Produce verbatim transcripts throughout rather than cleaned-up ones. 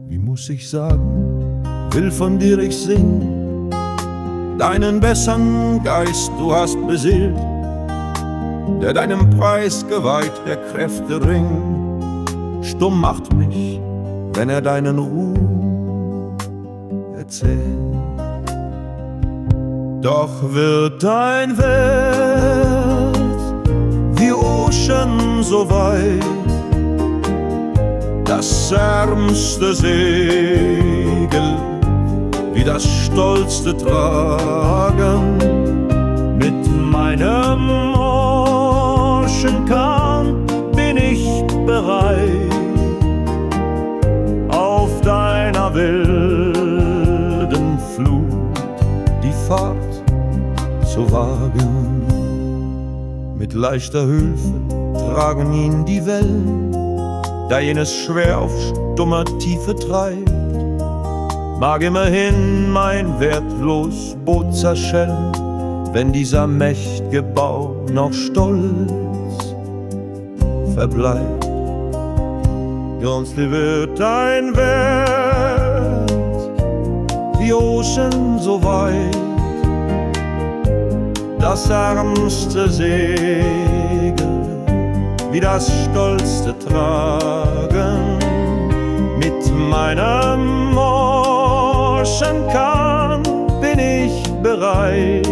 Wie muss ich sagen, will von dir ich sing, deinen bessern Geist du hast beseelt, der deinem Preis geweiht der Kräfte Ring. Stumm macht mich, wenn er deinen Ruhm erzählt. Doch wird dein Welt wie Ocean so weit, das ärmste Segel wie das stolzste tragen. Mit meinem Ocean bin ich bereit, auf deiner wilden Flut die Fahrt zu wagen. Mit leichter Hilfe tragen ihn die Wellen, da jenes schwer auf stummer Tiefe treibt. Mag immerhin mein wertlos Boot zerschellen, wenn dieser mächt'ge Bau noch stolz verbleibt. Sonst wird dein Wert wie Ocean so weit, das ärmste Segel wie das stolzste tragen. Mit meinem Ocean bin ich bereit,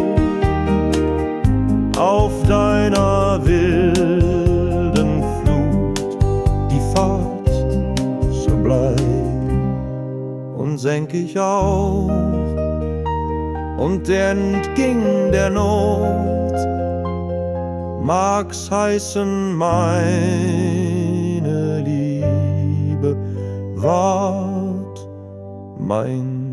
auf deiner wilden Flut die Fahrt zu bleiben. Und senk ich auch und entging der Not, mag's heißen, meine Liebe ward mein